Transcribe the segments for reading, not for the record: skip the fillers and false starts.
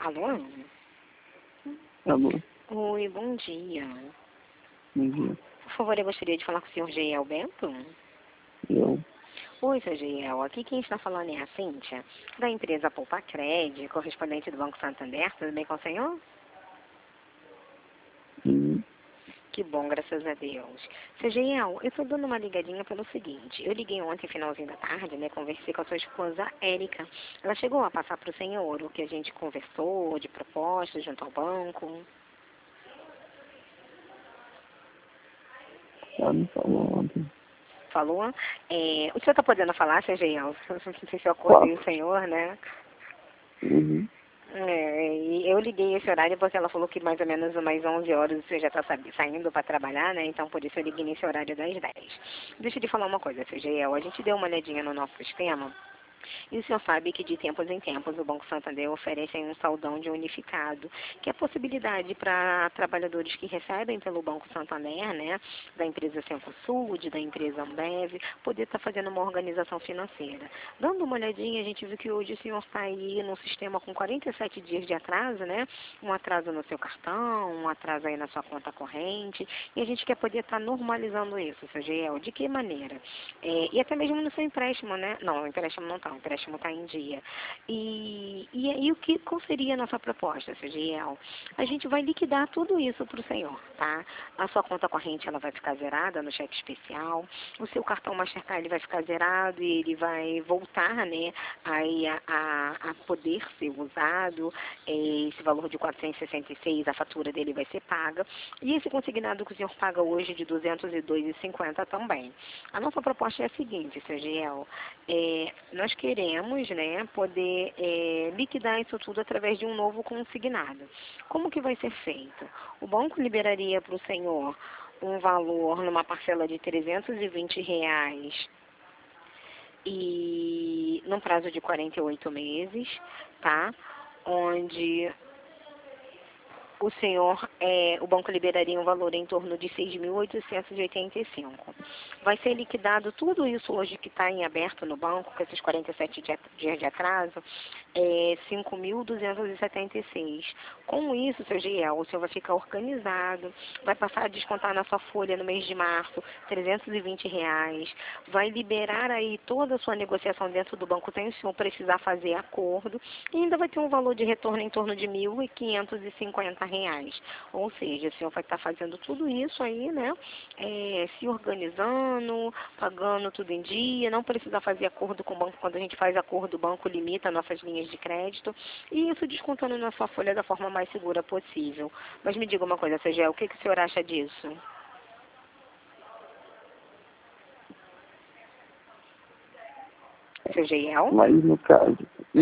Alô? Alô? Oi, bom dia. Bom dia. Por favor, eu gostaria de falar com o senhor Geiel Bento. Eu? Oi, seu Geiel. Aqui quem está falando é a Cíntia, da empresa Poupa Cred, correspondente do Banco Santander. Tudo bem com o senhor? Sim. Que bom, graças a Deus. Seu Geiel, eu estou dando uma ligadinha pelo seguinte. Eu liguei ontem, finalzinho da tarde, né? Conversei com a sua esposa, Érica. Ela chegou a passar para o senhor o que a gente conversou de propostas junto ao banco. Ela me falou ontem. Falou? O senhor está podendo falar, seu Geiel? Não sei se eu acordei o senhor, né? Uhum. E eu liguei esse horário porque ela falou que mais ou menos umas 11 horas o senhor já está saindo para trabalhar, né? Então, por isso eu liguei nesse horário das 10. Deixa eu te falar uma coisa, seu Geiel. A gente deu uma olhadinha no nosso sistema. E o senhor sabe que de tempos em tempos o Banco Santander oferece um saldão de unificado, que é a possibilidade para trabalhadores que recebem pelo Banco Santander, né, da empresa Cencosud, da empresa Ambev, poder estar fazendo uma organização financeira. Dando uma olhadinha, a gente viu que hoje o senhor está aí no sistema com 47 dias de atraso, né, um atraso no seu cartão, um atraso aí na sua conta corrente, e a gente quer poder estar normalizando isso, seu Geiel. De que maneira? E até mesmo no seu empréstimo, né? Não, o empréstimo não está, o empréstimo está em dia. E aí, qual seria a nossa proposta, seu Giel? A gente vai liquidar tudo isso para o senhor, tá? A sua conta corrente, ela vai ficar zerada no cheque especial, o seu cartão Mastercard, ele vai ficar zerado e ele vai voltar, né, aí a poder ser usado, esse valor de 466, a fatura dele vai ser paga, e esse consignado que o senhor paga hoje de 202,50 também. A nossa proposta é a seguinte, seu Giel, nós queremos, né, poder liquidar isso tudo através de um novo consignado. Como que vai ser feito? O banco liberaria para o senhor um valor numa parcela de R$ 320 e num prazo de 48 meses, tá? Onde o banco liberaria um valor em torno de 6.885. Vai ser liquidado tudo isso hoje que está em aberto no banco, com esses 47 dias de atraso, 5.276. Com isso, seu Giel, o senhor vai ficar organizado, vai passar a descontar na sua folha no mês de março R$ 320, vai liberar aí toda a sua negociação dentro do banco sem o senhor precisar fazer acordo, e ainda vai ter um valor de retorno em torno de R$ 1.550. Ou seja, o senhor vai estar fazendo tudo isso aí, né? Se organizando, pagando tudo em dia, não precisa fazer acordo com o banco. Quando a gente faz acordo, o banco limita nossas linhas de crédito, e isso descontando na sua folha da forma mais segura possível. Mas me diga uma coisa, Sejel, o que o senhor acha disso? Seu Geiel? Mas no caso,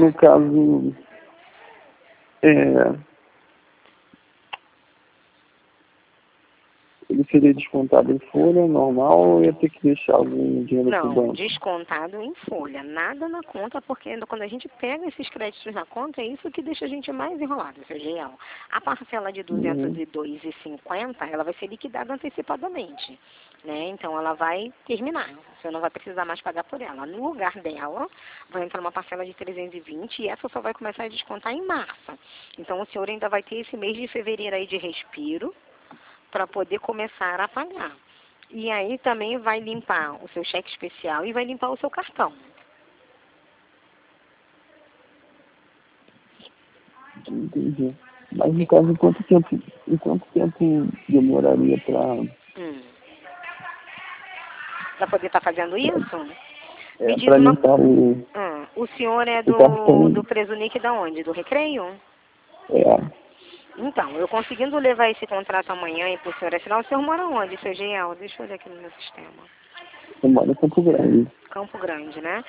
ele seria descontado em folha normal ou ia ter que deixar algum dinheiro pro Não, banco? descontado em folha, nada na conta, porque quando a gente pega esses créditos na conta, é isso que deixa a gente mais enrolado, seu Geiel. A parcela de R$ Uhum. 202,50, ela vai ser liquidada antecipadamente, né? Então, ela vai terminar, você não vai precisar mais pagar por ela. No lugar dela, vai entrar uma parcela de 320 e essa só vai começar a descontar em março. Então, o senhor ainda vai ter esse mês de fevereiro aí de respiro para poder começar a pagar. E aí também vai limpar o seu cheque especial e vai limpar o seu cartão. Entendi. Mas no caso, em quanto tempo demoraria Para poder estar fazendo isso? Me diz para uma... limpar O senhor é o cartão? do Presunic da onde? Do Recreio? É, Então, eu conseguindo levar esse contrato amanhã e para o senhor assinar, o senhor mora onde, seu Giel? Deixa eu olhar aqui no meu sistema. eu moro em Campo Grande. Campo Grande, né?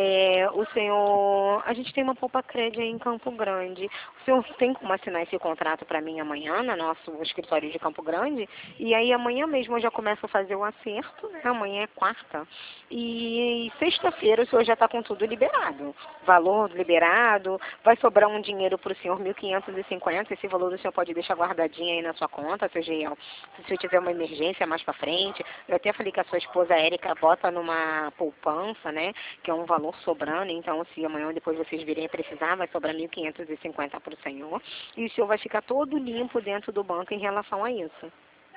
A gente tem uma Poupa Cred aí em Campo Grande. O senhor tem como assinar esse contrato para mim amanhã no nosso escritório de Campo Grande? E aí amanhã mesmo eu já começo a fazer o acerto, né? Amanhã é quarta. E sexta-feira o senhor já está com tudo liberado. Valor liberado, vai sobrar um dinheiro para o senhor, 1.550. Esse valor o senhor pode deixar guardadinho aí na sua conta, seu Giel. Se o senhor tiver uma emergência mais para frente, eu até falei com a sua esposa Érica coloca, bota numa poupança, né? Que é um valor sobrando. Então, se amanhã ou depois vocês virem a precisar, vai sobrar 1.550 para o senhor. E o senhor vai ficar todo limpo dentro do banco em relação a isso.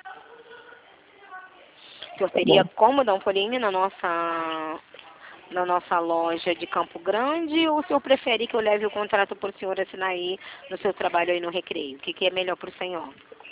O senhor Tá teria bom. como dar um pulinho na nossa loja de Campo Grande, ou o senhor prefere que eu leve o contrato para o senhor assinar aí no seu trabalho aí no Recreio? O que é melhor para o senhor?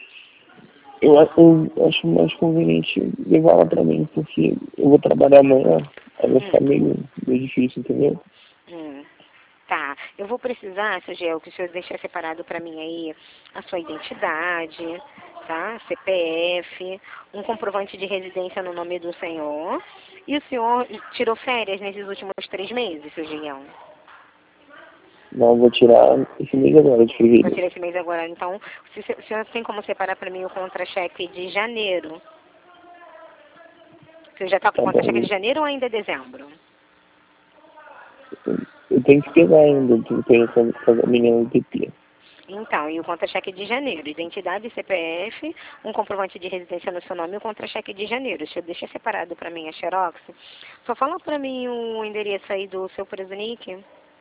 Eu acho mais conveniente levar lá pra mim, porque eu vou trabalhar amanhã, aí vai ficar meio difícil, entendeu? Hum. Tá, eu vou precisar, seu Gel, que o senhor deixe separado para mim aí a sua identidade, tá? CPF, um comprovante de residência no nome do senhor. E o senhor tirou férias nesses últimos 3 meses, seu Gel? Não, eu vou tirar esse mês agora de Vou fevereiro. tirar esse mês agora. Então, se o senhor tem como separar para mim o contra-cheque de janeiro? O senhor já está com o Tá contra-cheque de bom. janeiro ou ainda é dezembro? Eu tenho que pegar ainda, eu tenho essa menina do PP. Então, e o contra-cheque de janeiro, identidade, CPF, um comprovante de residência no seu nome e o contra-cheque de janeiro. Deixa eu deixar separado para mim a xerox. Só fala para mim o endereço aí do seu Presunic.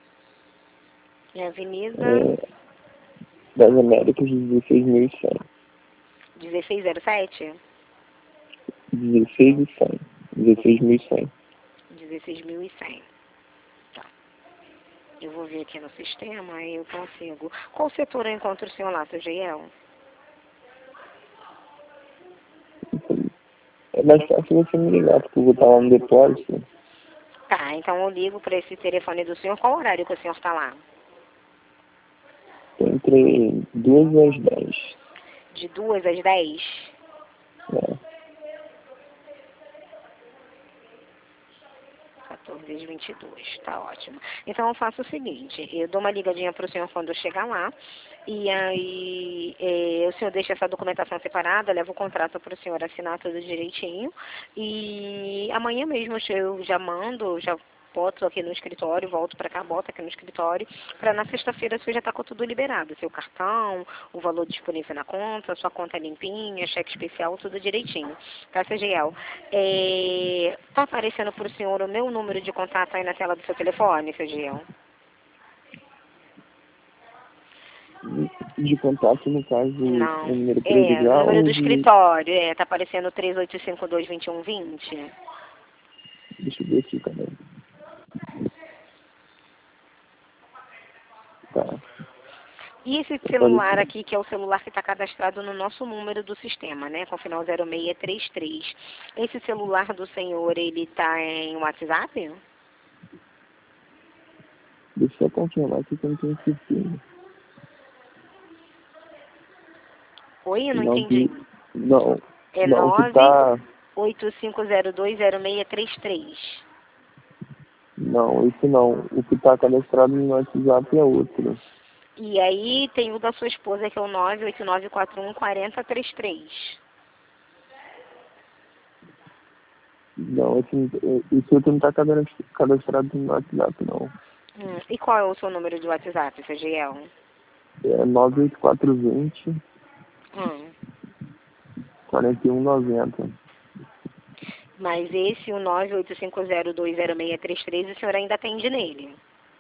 É Avenida Das Américas, 16.100. 1607? 16.100. 16.100. 16.100. Tá. Eu vou ver aqui no sistema, aí eu consigo. Qual setor eu encontro o senhor lá, seu Giel? É mais fácil você me ligar, porque eu vou estar lá no depósito Tá, então eu ligo para esse telefone do senhor. Qual horário que o senhor está lá? entre 2 às 10. De 2 às 10? É. 14 às 22, tá ótimo. Então eu faço o seguinte, eu dou uma ligadinha pro senhor quando eu chegar lá, e aí o senhor deixa essa documentação separada, leva o contrato pro senhor assinar tudo direitinho, e amanhã mesmo eu já mando, já boto aqui no escritório, volto para cá, boto aqui no escritório, para na sexta-feira você já tá com tudo liberado, seu cartão, o valor disponível na conta, sua conta limpinha, cheque especial, tudo direitinho. Tá, CGL? Tá aparecendo para o senhor o meu número de contato aí na tela do seu telefone, CGL? De contato, no caso, o Não. número O presidencial número ou do de... escritório, tá aparecendo 3852-2120. Deixa eu ver aqui também. Tá. E esse celular Apareceu. aqui, que é o celular que está cadastrado no nosso número do sistema, né, com o final 0633. Esse celular do senhor, ele está em WhatsApp? Deixa eu confirmar aqui que eu não tenho certeza. Oi, eu não Não, entendi. não, É não, o que tá... 985020633. Não, esse não. O que tá cadastrado no WhatsApp é outro. E aí tem o da sua esposa, que é o 989414033. Não, esse outro não tá cadastrado no WhatsApp, não. E qual é o seu número de WhatsApp, CGL? É 98420 Hum. 4190. Mas esse, o 985020633, o senhor ainda atende nele.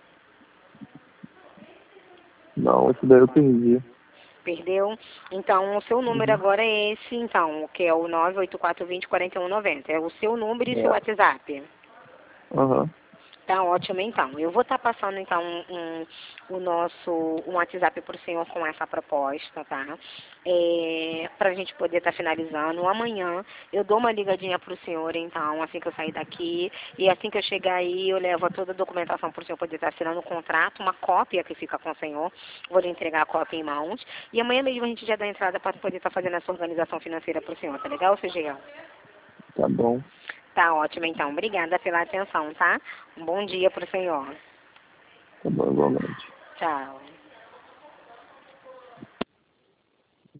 Não, esse daí eu perdi. Perdeu? Então, o seu número Uhum. agora é esse, então, que é o 984204190. É o seu número e seu É. WhatsApp. Aham. Tá ótimo, então. Eu vou estar passando, então, um WhatsApp para o senhor com essa proposta, tá? Para a gente poder estar finalizando. Amanhã eu dou uma ligadinha para o senhor, então, assim que eu sair daqui. E assim que eu chegar aí, eu levo toda a documentação para o senhor poder estar assinando o contrato, uma cópia que fica com o senhor. Vou lhe entregar a cópia em mãos. E amanhã mesmo a gente já dá entrada para poder estar fazendo essa organização financeira para o senhor, tá legal, CGL? Tá bom. Tá ótimo, então. Obrigada pela atenção, tá? Um bom dia para o senhor. Tá bom, igualmente. Tchau.